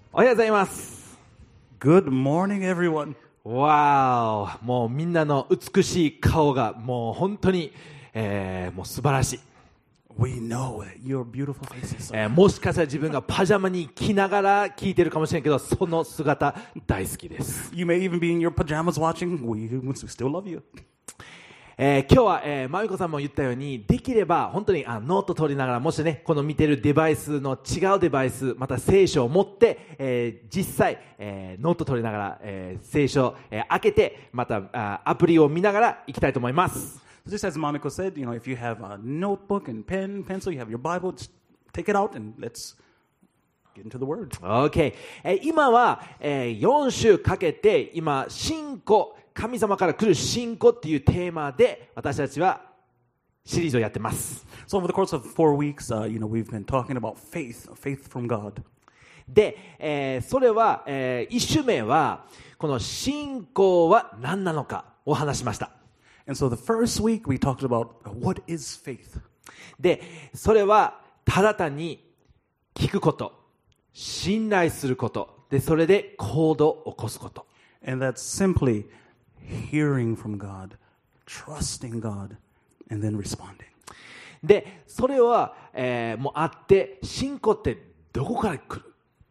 おはようございます。 Good morning, everyone. わー、もうみんなの美しい顔がもう本当に、もう素晴らしい。 We know that your beautiful faces. もしかしたら自分がパジャマに着ながら聞いてるかもしれんけど、その姿大好きです。 You may even be in your pajamas watching. We still love you. 今日は、まみこさんも言ったように、できれば本当にノート取りながら、もしねこの見てるデバイスの違うデバイス、また聖書を持って、実際、ノート取りながら、聖書、開けて、またアプリを見ながら行きたいと思います。 So just as Mamiko said, if you have a notebook and pen, pencil, you have your Bible, just take it out and let's get into the Word. OK、今は、4週かけて今信仰、神様から来る信仰っていうテーマで私たちはシリーズをやってます。 So over the course of 4 weeks, we've been talking about faith from God. で、それは、1週目はこの信仰は何なのかを話しました。 And so the first week we talked about what is faith. で、それはただ単に聞くこと、信頼すること、でそれで行動を起こすこと。 And that's simply hearing from God, trusting God, and then responding. で、それは、もうあって、信仰ってどこから来る？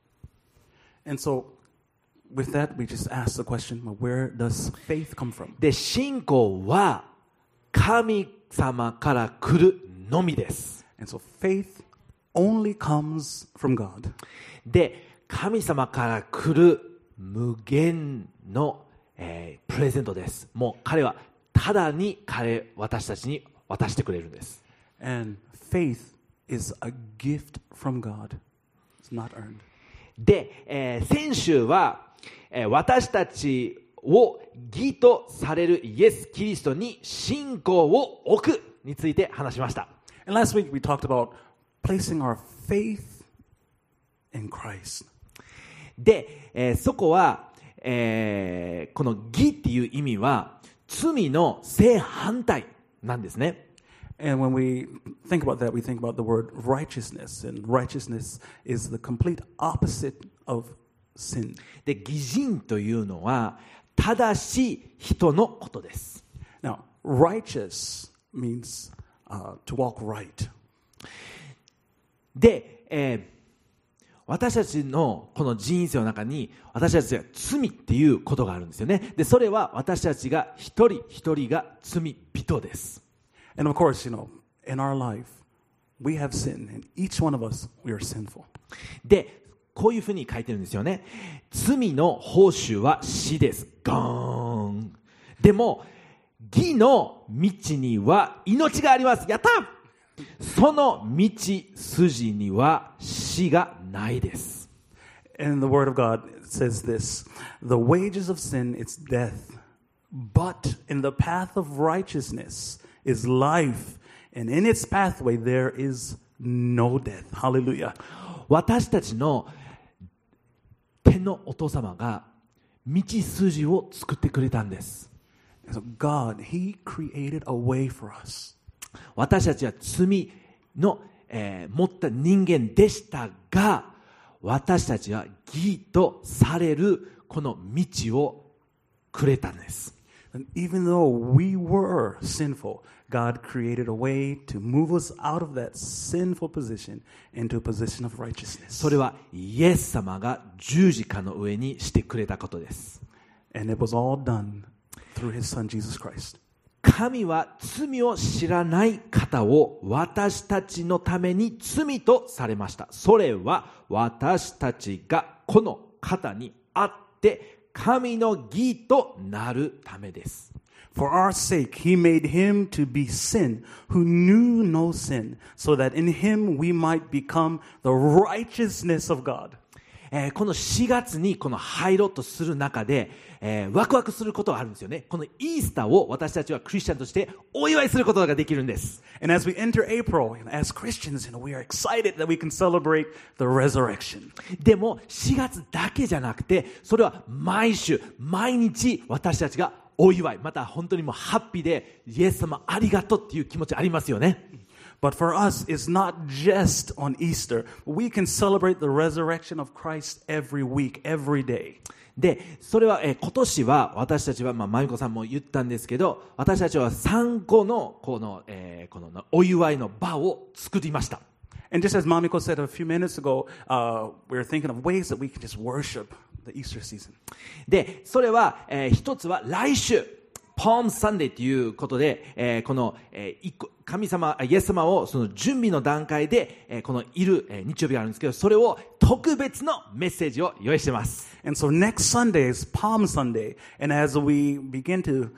And so with that, we just ask the question, where does faith come from? で、信仰は神様から来るのみです。 And so faith only comes from God. で、神様から来る無限の、プレゼントです。もう彼はただに私たちに渡してくれるんです。 And faith is a gift from God. It's not earned. で、先週は、私たちを義とされるイエス・キリストに信仰を置くについて話しました。 And last week we talked about placing our faith in Christ. で、そこは、この義っていう意味は罪の正反対なんですね。 And when we think about that, we think about the word righteousness. And righteousness is the complete opposite of sin. で、義人というのは正しい人のことです。 Now, righteous means to walk right. で、私たちのこの人生の中に私たちが罪っていうことがあるんですよね。で、それは私たちが一人一人が罪人です。 And of course, in our life, we have sin. And each one of us, we are sinful. で、こういうふうに書いてるんですよね。罪の報酬は死です。ゴーン。でも、義の道には命があります。やった!その道筋には死がないです。 And the word of God says this, the wages of sin is death, but in the path of righteousness is life, and in its pathway there is no death. Hallelujah. 私たちの天のお父様が道筋を作ってくれたんです。 And so God, He created a way for us. 私たちは罪の、持った人間でしたが、私たちは義とされるこの道をくれたんです。 And even though we were sinful, God created a way to move us out of that sinful position into a position of righteousness. それはイエス様が十字架の上にしてくれたことです。 And it was all done through His Son, Jesus Christ. 神は罪を知らない方を私たちのために罪とされました。それは私たちがこの方にあって神の義となるためです。 For our sake, He made Him to be sin who knew no sin, so that in Him we might become the righteousness of God. この4月にこの入ろうとする中で、ワクワクすることがあるんですよね。このイースターを私たちはクリスチャンとしてお祝いすることができるんです。 And as we enter April, as Christians, we are excited that we can celebrate the resurrection. でも4月だけじゃなくて、それは毎週毎日私たちがお祝い、また本当にもうハッピーでイエス様ありがとうっていう気持ちありますよね。 But for us, it's not just on Easter. We can celebrate the resurrection of Christ every week, every day. で、それは、今年は私たちは、まゆこさんも言ったんですけど、私たちは3個のこのお祝いの場を作りました。 And just as Mamiko said a few minutes ago, we were thinking of ways that we can just worship the Easter season. で、それは、一つは来週、パームサンデーということで、この、神様、イエス様をその準備の段階で、このいる、日曜日があるんですけど、それを特別のメッセージを用意しています。 And so next Sunday is Palm Sunday. And as we begin to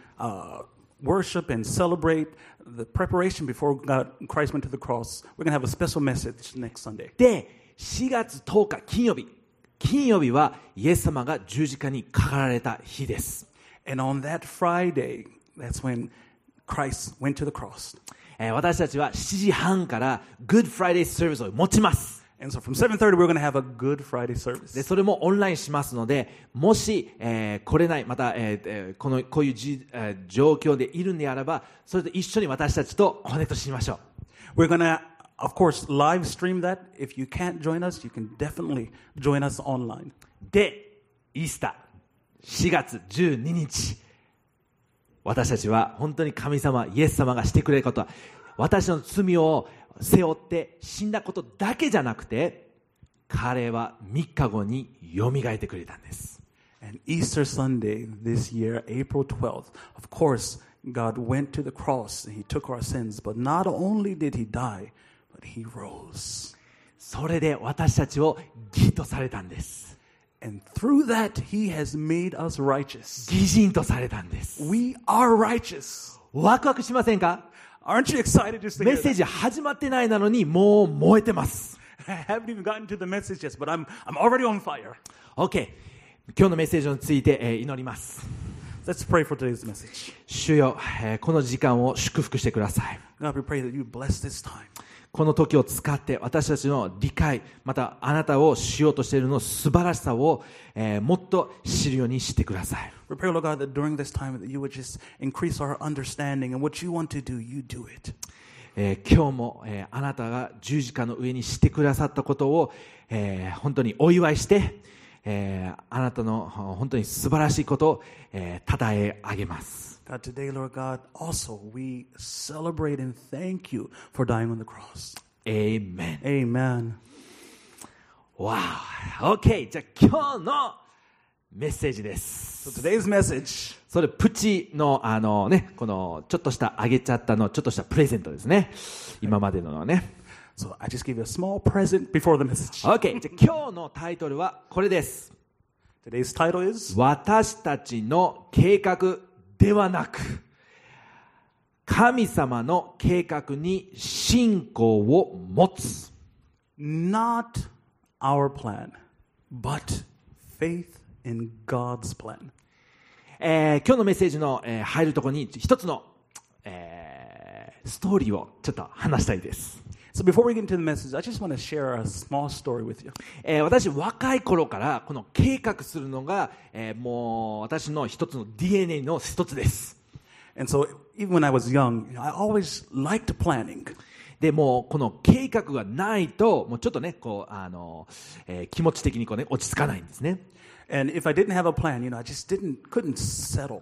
worship and celebrate the preparation before Christ went to the cross, we're going to have a special message next Sunday. で、4月10日金曜日はイエス様が十字架にかかられた日です。 And on that Friday, that's when Christ went to the cross. 私たちは7時半から Good Friday Service を持ちます。 And so from 7:30, we're going to have a Good Friday service. で、それもオンラインしますので、もし、来れない、また、こういう状況でいるんであれば、それと一緒に私たちとコネクトしましょう。We're going to, of course, live stream that. If you can't join us, you can definitely join us online. で、イースター、4月12日。私たちは本当に神様、イエス様がしてくれることは、私の罪を背負って死んだことだけじゃなくて、彼は3日後によみがえってくれたんです。 And Easter Sunday this year, April 12th, of course, God went to the cross and He took our sins, but not only did He die, but He rose. それで私たちを義とされたんです。 And through that, He has made us righteous. 義人とされたんです。 We are righteous. ワクワクしませんか？ Aren't you excited just to hear that? メッセージ始まってないのにもう燃えてます。 I haven't even gotten to the message yet, but I'm already on fire. OK。今日のメッセージについて、祈ります。 Let's pray for today's message. 主よ、この時間を祝福してください。 God, we pray that you bless this time. この時を使って私たちの理解、またあなたをしようとしているの素晴らしさを、もっと知るようにしてください。 We pray, Lord God, that during this time that you would just increase our understanding and what you want to do, you do it. 今日も、あなたが十字架の上にしてくださったことを、本当にお祝いして、あなたの本当に素晴らしいことを、称え上げます。 God, today, Lord God, also we celebrate and thank you for dying on the cross. Amen. Amen. Wow. OK. じゃあ今日のメッセージです。 So today's message. それプチのこのちょっとしたあげちゃったのちょっとしたプレゼントですね。今までのね。 So I just gave you a small present before the message. OK. じゃあ今日のタイトルはこれです。 Today's title is 私たちの計画ではなく、神様の計画に信仰を持つ。 Not our plan, but faith in God's plan. 今日のメッセージの、入るところに一つの、ストーリーをちょっと話したいです。 So before we get into the message, I just want to share a small story with you. 私若い頃からこの計画するのが、もう私の一つの DNA の一つです。 And so even when I was young, I always liked planning. でもこの計画がないともうちょっとねこう気持ち的にこうね落ち着かないんですね。 And if I didn't have a plan, I just couldn't settle.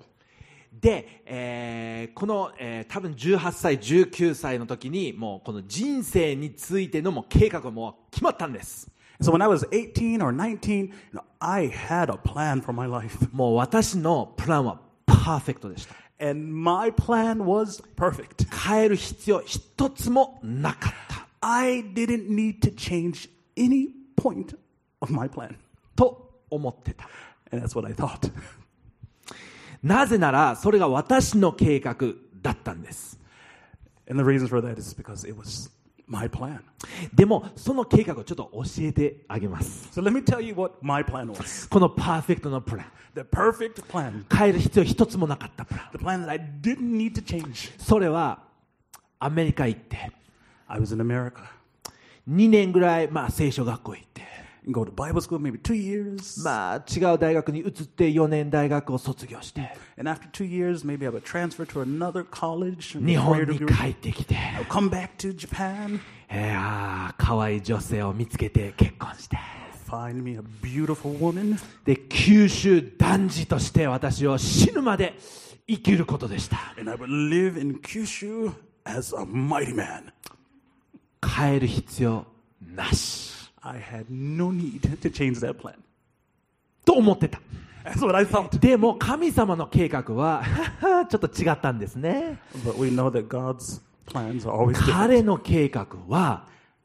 で、この、多分18歳19歳の時にもうこの人生についてのもう計画がもう決まったんです。 So when I was 18 or 19, I had a plan for my life. もう私のプランはパーフェクトでした。 And my plan was perfect. 変える必要一つもなかった。 I didn't need to change any point of my plan. と思ってた。 And that's what I thought. なぜならそれが私の計画だったんです。 And the reason for that is because it was my plan. でもその計画をちょっと教えてあげます。 So let me tell you what my plan was. このパーフェクトのプラン。 The perfect plan. 変える必要一つもなかったプラン。 The plan that I didn't need to change. それはアメリカ行って I was in America. 2年ぐらい、聖書学校行って go to Bible school maybe 2 years. まあ違う大学に移って4年大学を卒業して And after 2 years, maybe I would transfer to another college. and 日 get 本 career に degree. 帰ってきて I'll come back to Japan, 可愛い女性を見つけて結婚して find me a beautiful woman, で九州男児として私を死ぬまで生きることでした。 and I would live in Kyushu as a mighty man. 変える必要なし I had no need to change that plan. と思ってた。 That's what I thought. でも神様の計画はちょっと違ったんですね。 But we know that God's plans are always different. 彼の計画は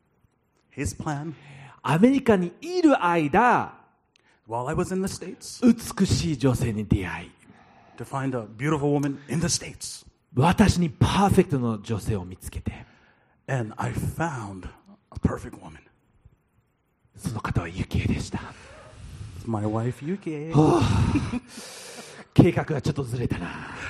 His plan, アメリカにいる間 while I was in the States, 美しい女性に出会い to find a beautiful woman in the States. 私にパーフェクトの女性を見つけて And I found a perfect woman. その方はユキエでした。 My wife, Yuki. 計画がちょっとずれたな。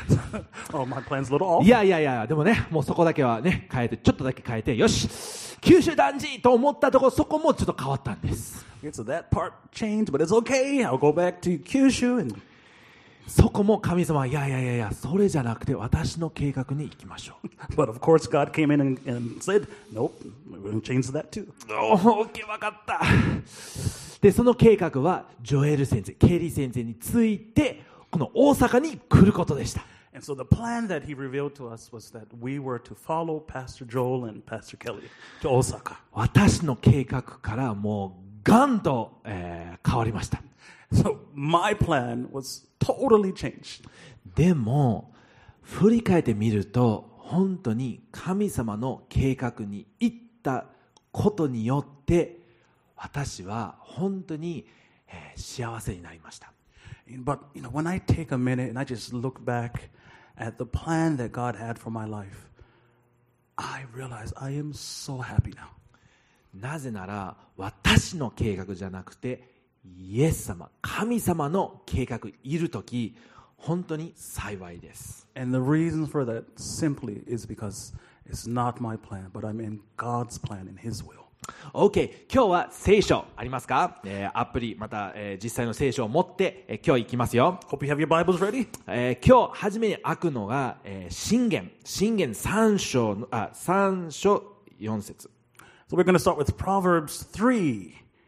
Oh, my plan's a little off. いやでもね、もうそこだけはね変えて、ちょっとだけ変えて、よし九州男児と思ったところ、そこもちょっと変わったんです。 Okay, so that part changed, but it's okay. I'll go back to Kyushu. And そこも神様は、いやそれじゃなくて私の計画に行きましょう。 but of course, God came in and said, "Nope, we're going to change that too." オッケー、分かった。でその計画はジョエル先生、ケリー先生についてこの大阪に来ることでした。 And so the plan that he revealed to us was that we were to follow Pastor Joel and Pastor Kelly to Osaka. 私の計画からもうガンと、変わりました。 So my plan was totally changed. でも振り返ってみると本当に神様の計画に行ったことによって私は本当に、幸せになりました。 But when I take a minute and I just look back at the plan that God had for my life, I realize I am so happy now. なぜなら私の計画じゃなくてイエス様、神様の計画いるとき本当に幸いです。 And the reason for that simply is because it's not my plan, but I'm in God's plan, in His will. OK、 今日は聖書ありますか？アプリまた、実際の聖書を持って、今日行きますよ。 Hope you have your Bibles ready. 今日初めに開くのが、箴言3章4節。 So we're going to start with Proverbs 3,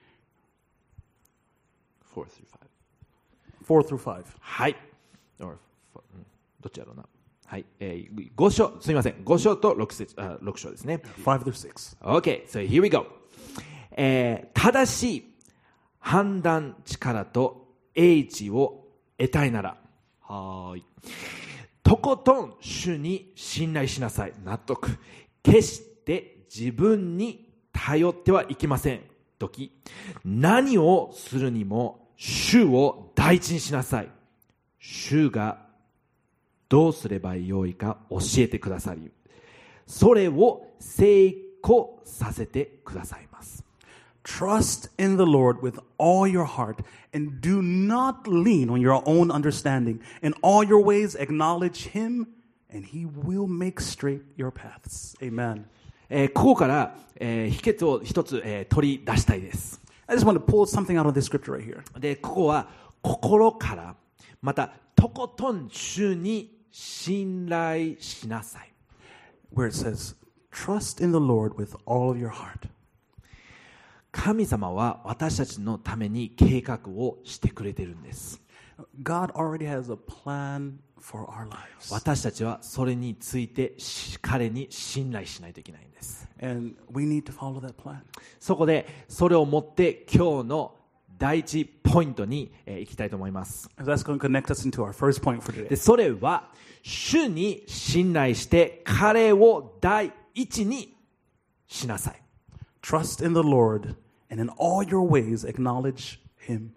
4 through 5. はい。どっちやろうな。はい。5章、すみません。5章と6章ですね。 5 through 6. Okay, so here we go. 正しい判断力と英知を得たいなら、はい。とことん主に信頼しなさい。納得。決して自分に頼ってはいけません。時。何をするにも主を第一にしなさい。主がどうすればよいか教えてくださり、それを成功させてくださいます。 Trust in the Lord with all your heart and do not lean on your own understanding. In all your ways acknowledge Him and He will make straight your paths. Amen. ここから、秘訣を一つ、取り出したいです。 I just want to pull something out of this scripture right here. で、ここは心からまたとことん主に信頼しなさい。 Where it says, trust in the Lord with all of your heart. 神様は私たちのために計画をしてくれているんです。 God already has a plan for our lives. 私たちはそれについて彼に信頼しないといけないんです。 And we need to follow that plan. そこでそれを持って今日の第一ポイントに行きたいと思います。 That's going to connect us into our first point for で today. それは主に信頼して彼を第一にしなさい。 Trust in the Lord and in all your ways acknowledge Him.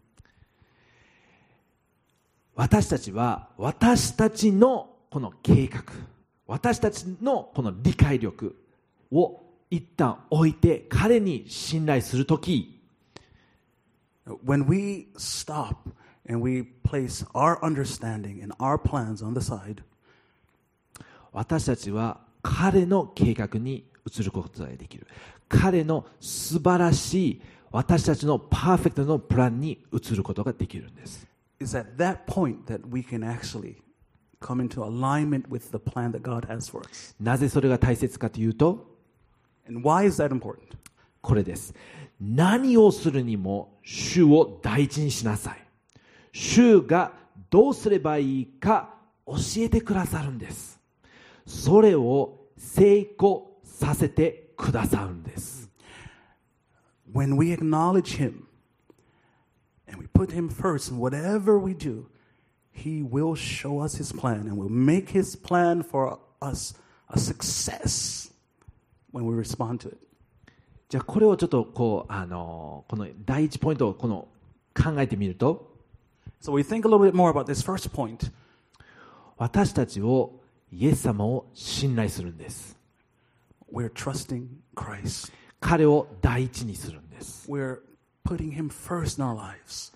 私たちは私たちのこの計画、私たちのこの理解力を一旦置いて彼に信頼するとき、 When we stop and we place our understanding and our plans on the side, 私たちは彼の計画に移ることができる。彼の素晴らしい私たちのパーフェクトのプランに移ることができるんです。 It's at that point that we can actually come into alignment with the plan that God has for us. なぜそれが大切かというと、 And why is that important? これです。何をするにも主を第一にしなさい。主がどうすればいいか教えてくださるんです。それを成功させてくださるんです。 When we acknowledge Him and we put Him first in whatever we do, He will show us His plan and will make His plan for us a success when we respond to it. じゃあこれをちょっとこの第一ポイントを考えてみると、 So we think a little bit more about this first point. 私たちをイエス様を信頼するんです。 We're trusting Christ. 彼を第一にするんです。 We're putting Him first in our lives.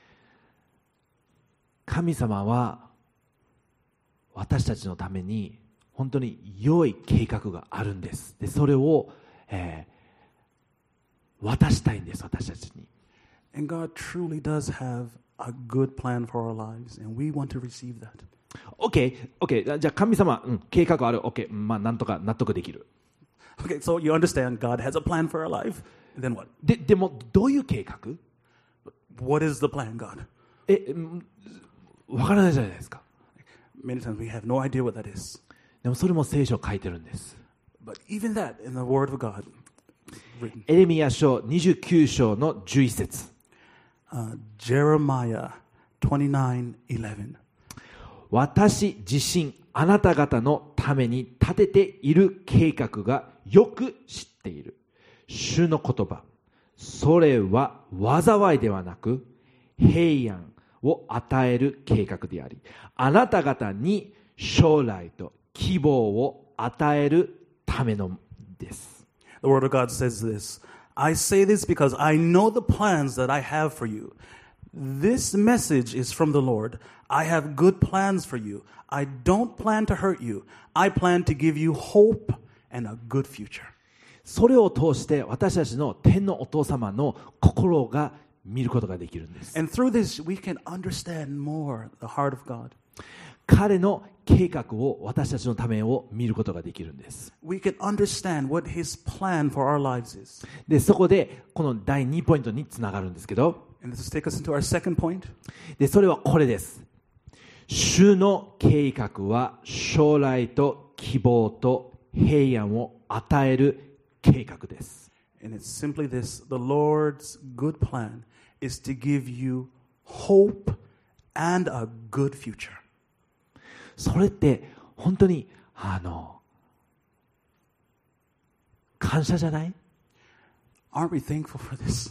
神様は私たちのために本当に良い計画があるんです。で、それを、渡したいんです、私たちに。 And God truly does have a good plan for our lives, and we want to receive that. OK、じゃあ神様、計画ある。OK、なんとか納得できる。 Okay, so you understand God has a plan for our life. And then what? でもどういう計画？ What is the plan, God? わからないじゃないですか。 Many times we have no idea what that is. でもそれも聖書書いてるんです。 But even that in the Word of God, written. エレミヤ書29章の11節。 Jeremiah 29:11. 私自身あなた方のために立てている計画がよく知っている。主の言葉。それは災いではなく平安を与える計画であり、あなた方に将来と希望を与えるためのです。 The Word of God says this. I say this because I know the plans that I have for you. This message is from the Lord. I have good plans for you. I don't plan to hurt you. I plan to give you hope and a good future. それを通して私たちの天のお父様の心が見ることができるんです。 And through this, we can understand more the heart of God. 彼の計画を私たちのためを見ることができるんです。 We can understand what His plan for our lives is. で、そこでこの第2ポイントにつながるんですけど、 And this will take us into our second point. で、それはこれです。主の計画は将来と希望と平安を与える計画です。 And it's simply this. The Lord's good plan is to give you hope and a good future. それって本当に感謝じゃない？ Aren't we thankful for this?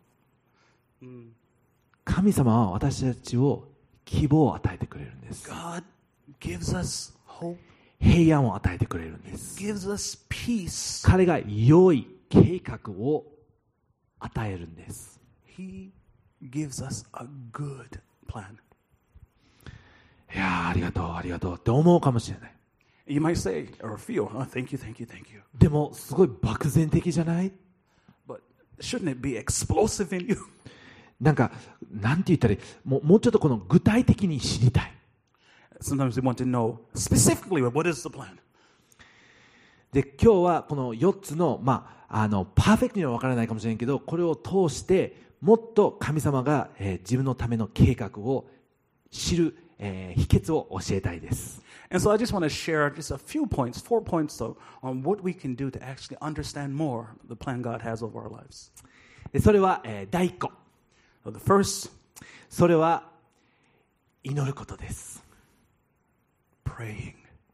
神様は私たちを希望を与えてくれるんです。 God gives us hope. 平安を与えてくれるんです。 Gives us peace. 彼が良い計画を与えるんです。 He gives us a good plan. いやありがとうありがとうって思うかもしれない。 You might say or feel, thank you, thank you, thank you. でもすごい漠然的じゃない？ But shouldn't it be explosive in you? なんかなんて言ったらいい？もうちょっとこの具体的に知りたい。 Sometimes we want to know specifically what is the plan. で今日はこの4つのパーフェクトには分からないかもしれないけど、これを通してもっと神様が、自分のための計画を知る、秘訣を教えたいです。 And so I just want to share just a few points, 4 points though, on what we can do to actually understand more the plan God has over our lives. でそれは、第1個。 So the first, それは祈ることです。 praying.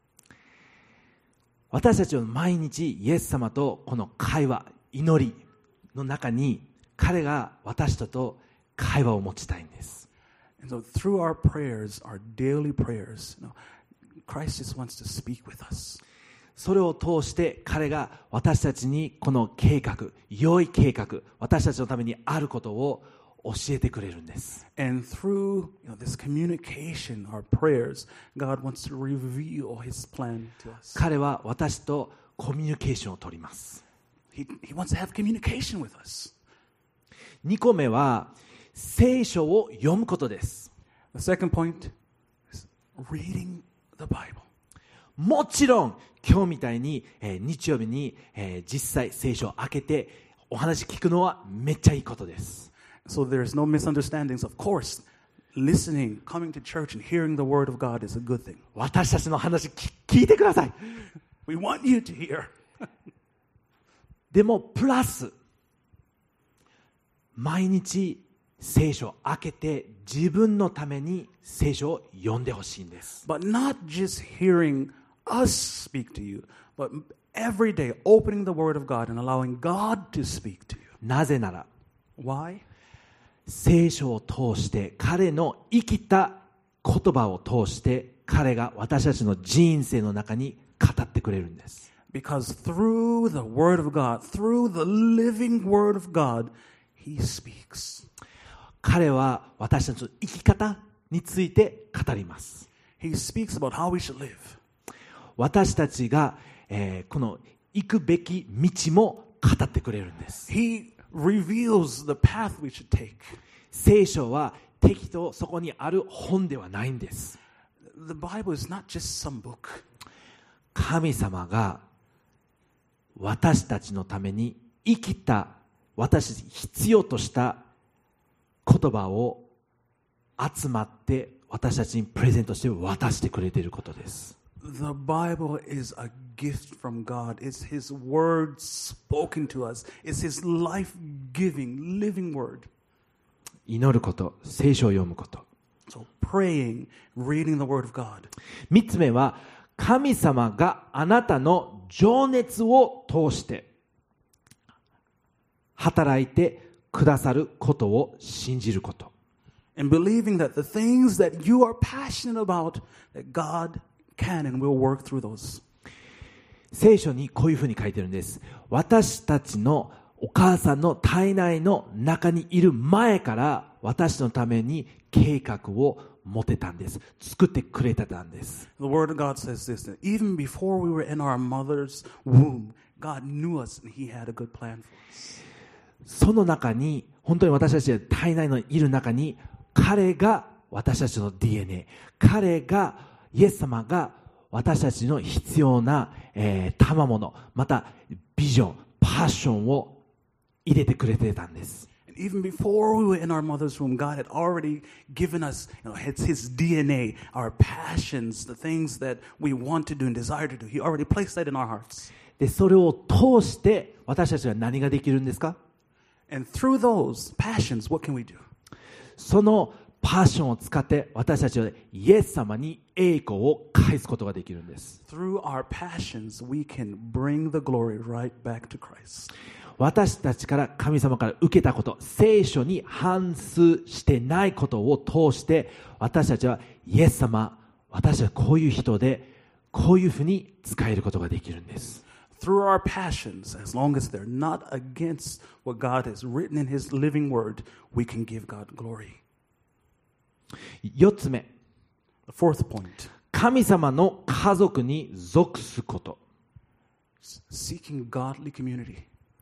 私たちは毎日イエス様とこの会話、祈りの中に彼が私と会話を持ちたいんです。 And so through our prayers, our daily prayers, Christ just wants to speak with us. それを通して彼が私たちにこの計画、良い計画、私たちのためにあることを教えてくれるんです。 And through this communication, our prayers, God wants to reveal His plan to us. 彼は私とコミュニケーションを取ります。 He wants to have communication with us. 2個目は聖書を読むことです。 The second point is reading the Bible. もちろん今日みたいに、日曜日に、実際聖書を開けてお話聞くのはめっちゃいいことです。 So there's no misunderstandings. Of course, listening, coming to church and hearing the word of God is a good thing. 私たちの話聞いてください。 We want you to hear. でもプラス毎日聖書を開けて自分のために聖書を読んでほしいんです。 But not just hearing us speak to you, but every day opening the word of God and allowing God to speak to you. なぜなら Why? 聖書を通して彼の生きた言葉を通して彼が私たちの人生の中に語ってくれるんです。 Because through the word of God, through the living word of God, He speaks. 彼は私たちの生き方について語ります。 He speaks about how we should live. 私たちが、この行くべき道も語ってくれるんです。 He reveals the path we should take. 聖書は適当そこにある本ではないんです。 The Bible is not just some book. 神様が私たちのために生きた私たち必要とした言葉を集まって私たちにプレゼントして渡してくれていることです。 The Bible is a gift from God. It's His word spoken to us. It's His life-giving, living word. 祈ること、聖書を読むこと。 So praying, reading the word of God. 3つ目は神様があなたの情熱を通して働いてくださることを信じること。 And believing that the things that you are passionate about, that God can and will work through those. 聖書にこういうふうに書いてるんです。私たちのお母さんの体内の中にいる前から私のために計画を持てたんです。作ってくれてたんです。 The word of God says this, that even before we were in our mother's womb, God knew us and He had a good plan for us. その中に本当に私たちが体内のいる中に彼が私たちの DNA、 彼がイエス様が私たちの必要な、賜物、またビジョン、パッションを入れてくれてたんです。 And even before we were in our mother's womb, God had already given us, His DNA, our passions, the things that we want to do and desire to do. He already placed that in our hearts. でそれを通して私たちは何ができるんですか？ And through those passions, what can we do? そのパッションを使って私たちはイエス様に栄光を返すことができるんです。 Through our passions, we can bring the glory right back to Christ. 私たちから神様から受けたこと、聖書に反数してないことを通して私たちはイエス様、私はこういう人でこういうふうに使えることができるんです。 Through our passions, as long as they're not against what God has written in His living word, we can give God glory. 4つ目、 The fourth point, 神様の家族に属すこと。 seeking godly community.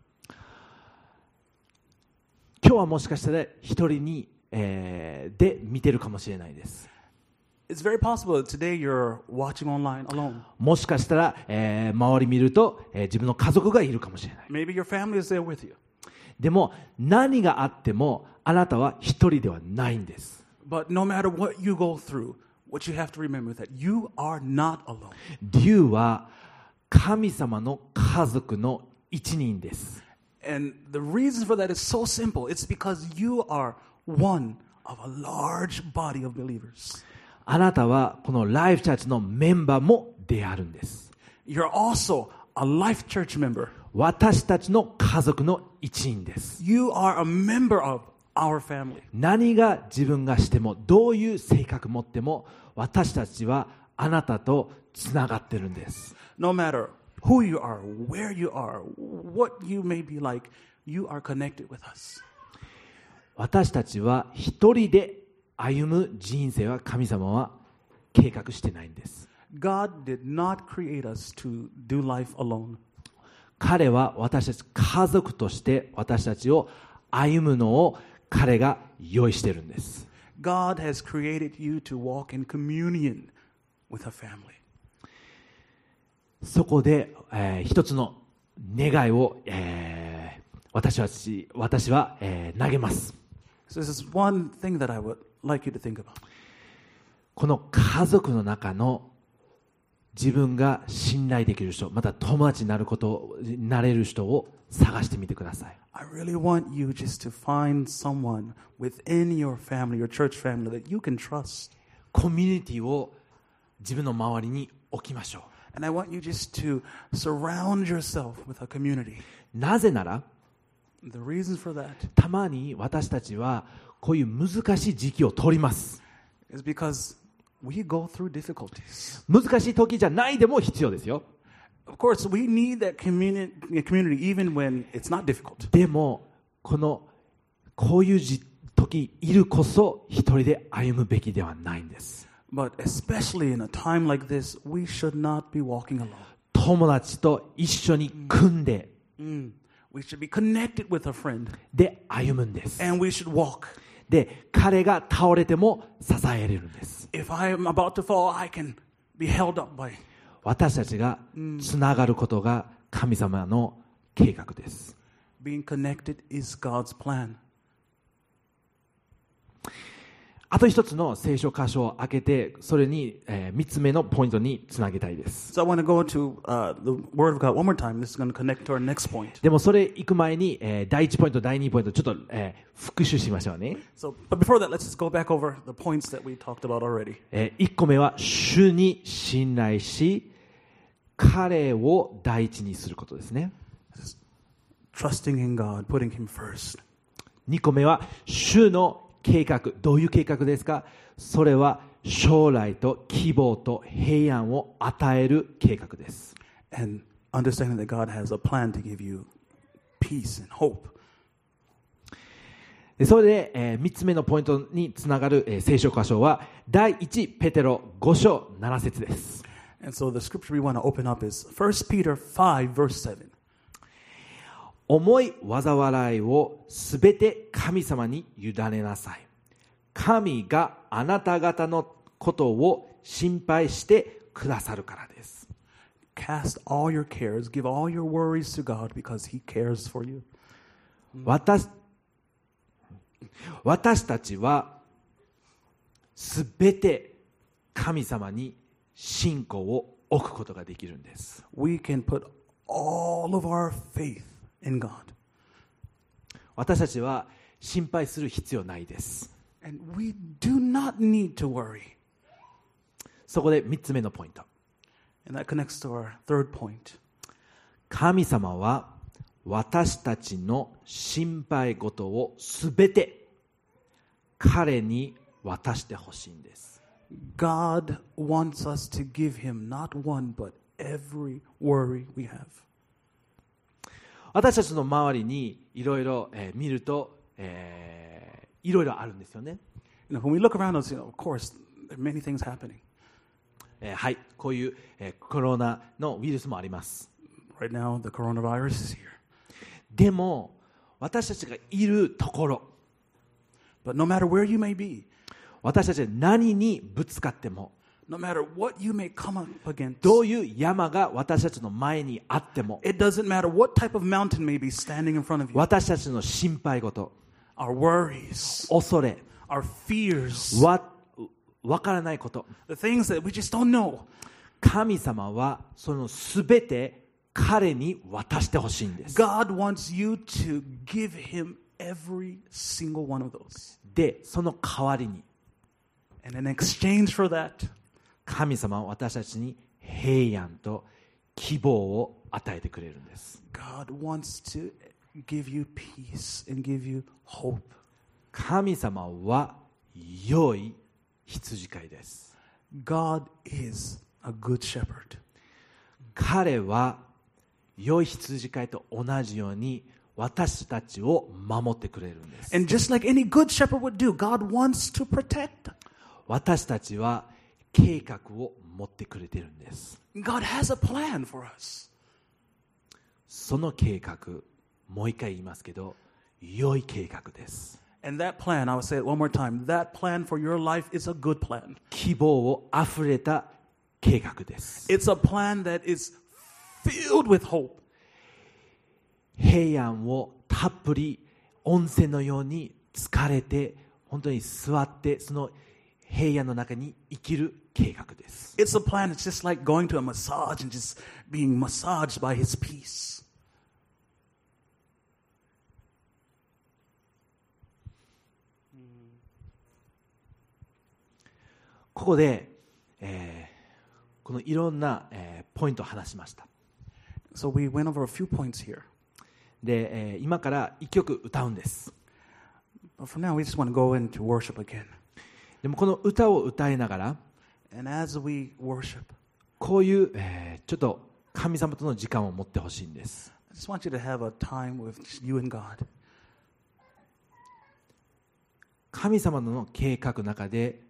今日はもしかしたら一人に、で見てるかもしれないです。 It's very possible that today you're watching online alone. もしかしたら、周り見ると、自分の家族がいるかもしれない。 Maybe your family is there with you. でも何があってもあなたは一人ではないんです。 But no matter what you go through, what you have to remember is that you are not alone. 竜は神様の家族の一人です。 And the reason for that is so simple. It's because you are one of a large body of believers. あなたはこのライフチャーチのメンバーもであるんです。 You're also a Life Church member. 私たちの家族の一員です。 You are a member of our family. 何が自分がしてもどういう性格持っても私たちはあなたとつながってるんです。 No matter who you are, where you are, what you may be like, you are connected with us. 私たちは一人で歩む人生は神様は計画してないんです。 God did not create us to do life alone. 彼は私たち家族として私たちを歩むのを彼が用意しているんです。 God has created you to walk in communion with a family. そこで、一つの願いを、私は、投げます。 So this is one thing that I would like you to think about. この家族の中の自分が信頼できる人、また友達になれる人を探してみてください。 I really want you just to find someone within your family, your church family, that you can trust. コミュニティを自分の周りに置きましょ And I want you just to surround yourself with a community. う。なぜなら、 The reason for that たまに私たちはこういう難しい時期を通ります。 is because we go through difficulties. 難しい時じゃないでも必要ですよ。 Of course, we need that community even when it's not difficult. でもこういう時いるこそ一人で歩むべきではないんです。 But especially in a time like this, we should not be walking alone. 友達と一緒に組んで、 We should be connected with a friend. で歩むんです。 And we should walk. で彼が倒れても支えれるんです。 If I am about to fall, I can be held up by. 私たちがつながることが神様の計画です。 Being connected is God's plan. あと一つの聖書箇所を開けて、それに、3つ目のポイントにつなげたいです。 So I want to go to the Word of God one more time. This is going to connect to our next point. でもそれ行く前に、第1ポイント、第2ポイント、ちょっと、復習しましょうね。 So, but before that, let's just go back over the points that we talked about already. 1個目は、主に信頼し、彼を第一にすることですね。 Trusting in God, putting Him first. 2個目は、主の計画。どういう計画ですか？それは将来と希望と平安を与える計画です。 And understanding that God has a plan to give you peace and hope. それで、3つ目のポイントにつながる、聖書箇所は第1ペテロ5章7節です。 And so the scripture we want to open up is 1 Peter 5 verse 7. 重い災いをすべて神様に委ねなさい。神があなた方のことを心配してくださるからです。 Cast all your cares, give all your worries to God because He cares for you. 私たちはすべて神様に信仰を置くことができるんです。 We can put all of our faith in God. 私たちは心配する必要ないです。 And we do not need to worry. そこで3つ目のポイント。 And that connects to our third point. 神様は私たちの心配事をすべて彼に渡してほしいんです。 God wants us to give Him not one but every worry we have. 私たちの周りにいろいろ見ると、いろいろあるんですよね。 You know, when we look around us, of course, there are many things happening. はい、こういう、コロナのウイルスもあります。 Right now, the coronavirus is here. でも私たちがいるところ、 But no matter where you may be, 私たちが何にぶつかっても、 no matter what you may come up against, どういう山が私たちの前にあっても、 it doesn't matter what type of mountain may be standing in front of you, 私たちの心配事、 our worries, 恐れ、 our fears, わからないこと、 the things that we just don't know. 神様はそのすべて彼に渡してほしいんです。 God wants you to give Him every single one of those. で、その代わりに And in exchange for that, 神様は私たちに平安と希望を与えてくれるんです。 God wants to give you peace and give you hope. 神様は良い羊飼いです。 God is a good shepherd. 彼は良い羊飼いと同じように私たちを守ってくれるんです。 And just like any good shepherd would do, God wants to protect. 私たちは計画を持ってくれてるんです。 God has a plan for us. その計画、もう一回言いますけど、 良い計画です。 And that plan, I will say it one more time, that plan for your life is a good plan. 希望をあふれた計画です。 It's a plan that is filled with hope. 平安をたっぷり温泉のように疲れて本当に座ってその平安の中に生きる計画です。 It's a plan that's just like going to a massage and just being massaged by His peace. ここで、このいろんな、ポイントを話しました。 So we went over a few points here. で、今から一曲歌うんです。 But for now, we just want to go into worship again. でもこの歌を歌いながら、 And as we worship, こういう、ちょっと神様との時間を持ってほしいんです。 I just want you to have a time with just you and God. 神様の計画の中で、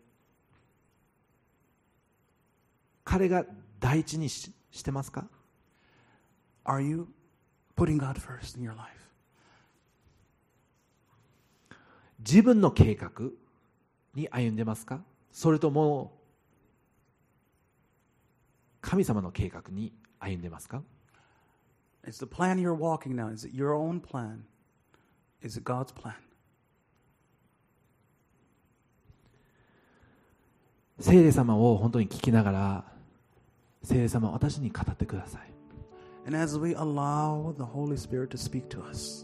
彼が第一にしてますか？ Are you putting God first in your life? 自分の計画に歩んでますか？それとも神様の計画に歩んでますか？ Is the plan you're walking now, is it your own plan? Is it God's plan? 聖霊様を本当に聞きながら、聖霊様、私に語ってください。 And as we allow the Holy Spirit to speak to us,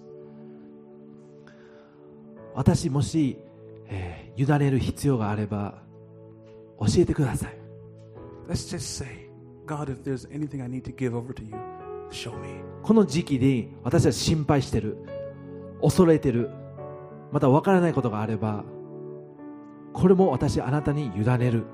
私もし、委ねる必要があれば教えてください。 let's just say, God, if there's anything I need to give over to you, show me. この時期に私は心配してる、恐れてる、また分からないことがあれば、これも私あなたに委ねる。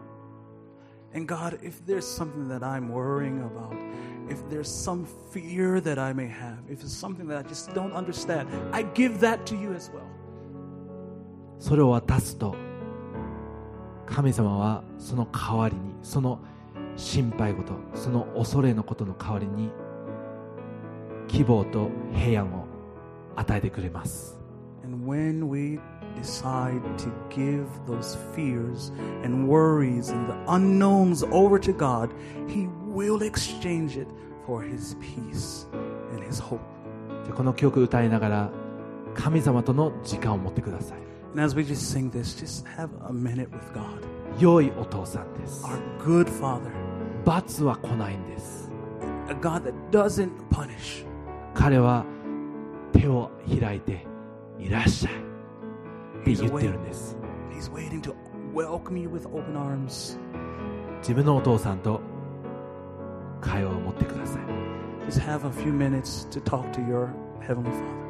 And God, if there's something that I'm worrying about, if there's some fear that I may have, if it's something that I just don't understand, I give that to you as well. それを渡すと、神様はその代わりに、その心配事、その恐れのことの代わりに希望と平安を与えてくれます。 And when we decide to give those fears and worries and the unknowns over to God, He will exchange it for His peace and His hope. この曲を歌いながら神様との時間を持ってください。 And as we just sing this, just have a minute with God. 良いお父さんです。 Our good Father, 罰は来ないんです。 a God that doesn't punish. 彼は手を開いていらっしゃいって言ってるんです。 He's waiting to welcome you with open arms. 自分のお父さんと会話を持ってください。 Just have a few minutes to talk to your Heavenly Father.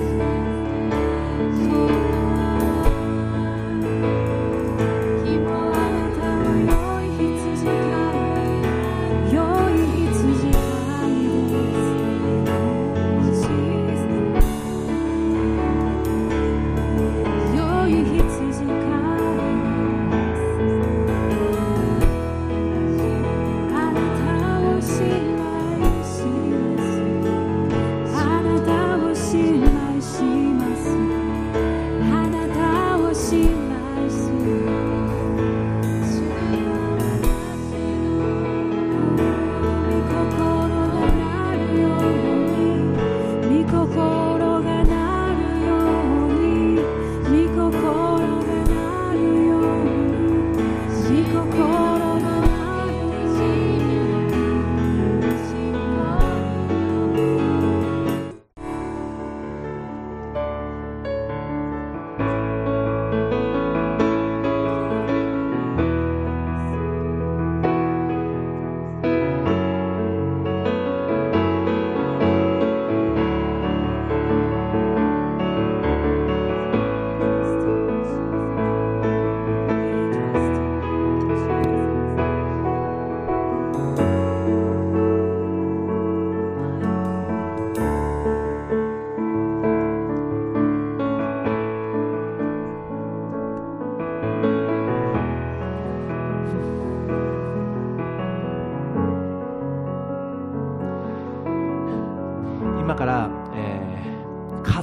He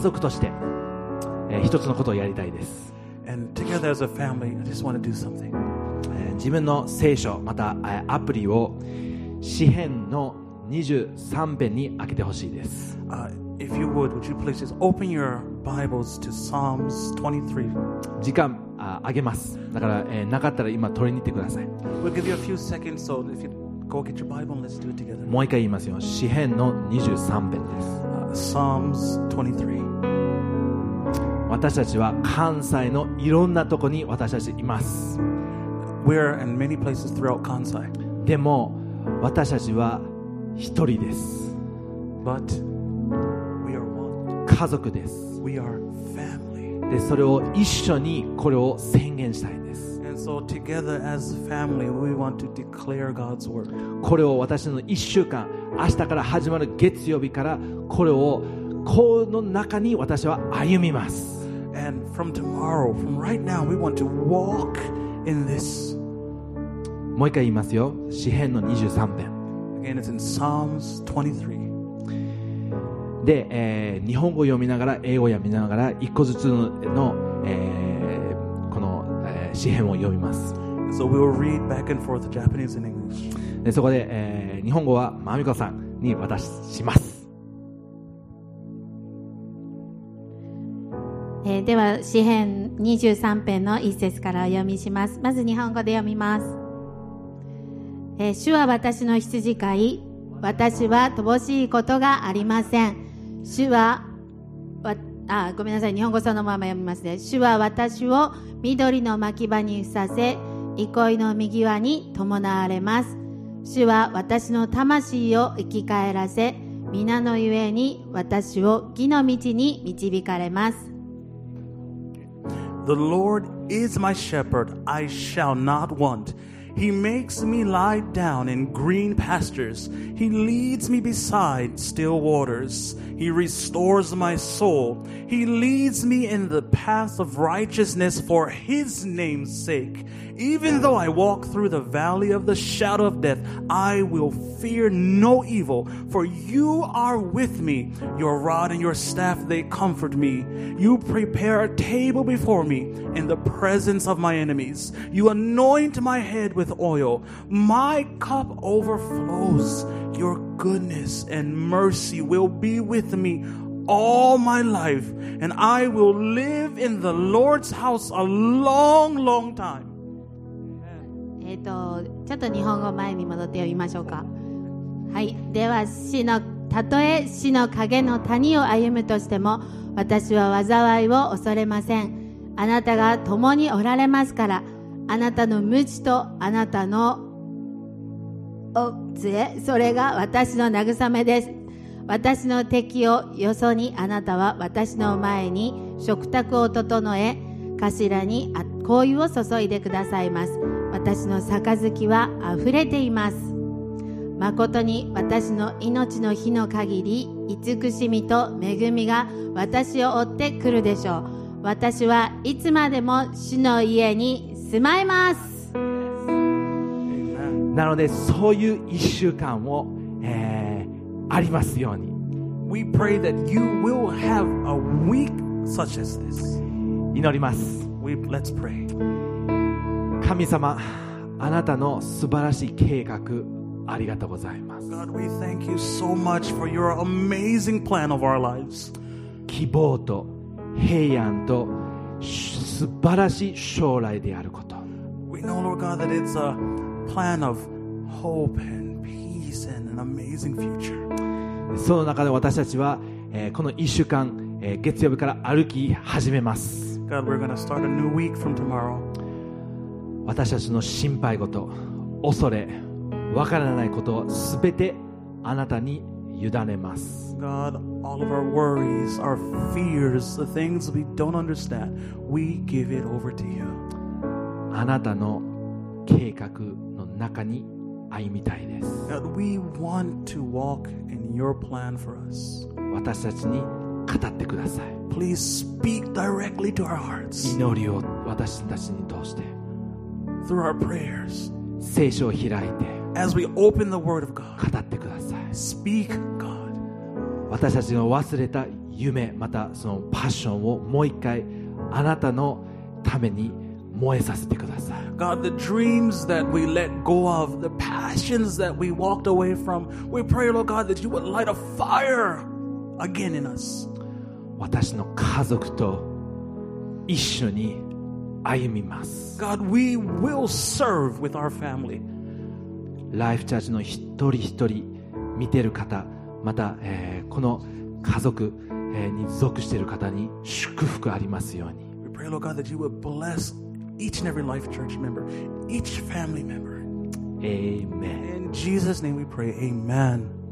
族として、一つのことをやりたいです。 And together as a family, I just want to do something. 自分の聖書またアプリを詩編の23編に開けてほしいです。 If you would you please just open your Bibles to Psalms 23. 時間あげます。だから、なかったら今取りに行ってください。 We'll give you a few seconds, so if you go get your Bible and let's do it together. もう一回言いますよ。詩編の23編です。 Psalms 23. 私たちは関西のいろんなとこに私たちいます。 We're in many places throughout Kansai. でも私たちは一人です。 But we are one. 家族です。 We are family. で、それを一緒にこれを宣言したいです。 And so together as a family, we want to declare God's word. これを私の1週間、明日から始まる月曜日からこれをこの中に私は歩みます。 And from tomorrow, from right now, we want to walk in this. もう一回言いますよ。詩編の23編。 Again, it's in Psalms 23. で、日本語を読みながら英語を読みながら一個ずつの、この、詩編を読みます。 So we will read back and forth Japanese and English. でそこで、日本語はまみこさんに渡します。 では詩編23編の1節からお読みします。まず日本語で読みます。主は私の羊飼い、私は乏しいことがありません。主はごめんなさい、日本語そのまま読みますね。主は私を緑の牧場にさせ、憩いの右輪に伴われます。主は私の魂を生き返らせ、皆のゆえに私を義の道に導かれます。 The Lord is my shepherd, I shall not want. He makes me lie down in green pastures. He leads me beside still waters. He restores my soul. He leads me in the path of righteousness for His name's sake. Even though I walk through the valley of the shadow of death, I will fear no evil, for you are with me. Your rod and your staff, they comfort me. You prepare a table before me in the presence of my enemies. You anoint my head with oil. My cup overflows. Your goodness and mercy will be with me all my life, and I will live in the Lord's house a long, long time. ちょっと日本語前に戻って読みましょうか。はい。ではたとえ死の影の谷を歩むとしても、私は災いを恐れません。あなたが共におられますから、あなたの鞭とあなたの杖、それが私の慰めです。私の敵をよそに、あなたは私の前に食卓を整え、頭に香油を注いでくださいます。私の杯はあふれています。誠に私の命の日の限り、慈しみと恵みが私を追ってくるでしょう。私はいつまでも主の家に住まいます。 なのでそういう一週間を、ありますように。 We pray that you will have a week such as this. 祈ります。 Let's pray. 神様、あなたの素晴らしい計画ありがとうございます。 God, we thank you so much for your amazing plan of our lives. 希望と平安と素晴らしい将来であること。 We know, Lord God, that it's a plan of hope and peace and an amazing future. その中で私たちは、この1週間、月曜日から歩き始めます。 God, we're going to start a new week from tomorrow. 私たちの心配事、恐れ、わからないことをすべてあなたに委ねます。 God, all of our worries, our fears, the things we don't understand, we give it over to you. あなたの計画の中に歩みたいです。 God, we want to walk in your plan for us. 私たちに語ってください。 Please speak directly to our hearts 祈りを私たちに通して、 through our prayers. 聖書を開いて As we open the Word of God, 語ってください。 speak, God. 私たちの忘れた夢またそのパッションをもう一回あなたのために燃えさせてください。 God, the dreams that we let go of, the passions that we walked away from, we pray, Lord God, that you would light a fire again in us. 私の家族と一緒に歩みます。 God, we will serve with our family. ライフチャーチの一人一人見てる方、また、この家族、に属している方に祝福ありますように。 We pray, Lord God, that you would bless each and every Life Church member, each family member. Amen. In Jesus' name we pray, amen.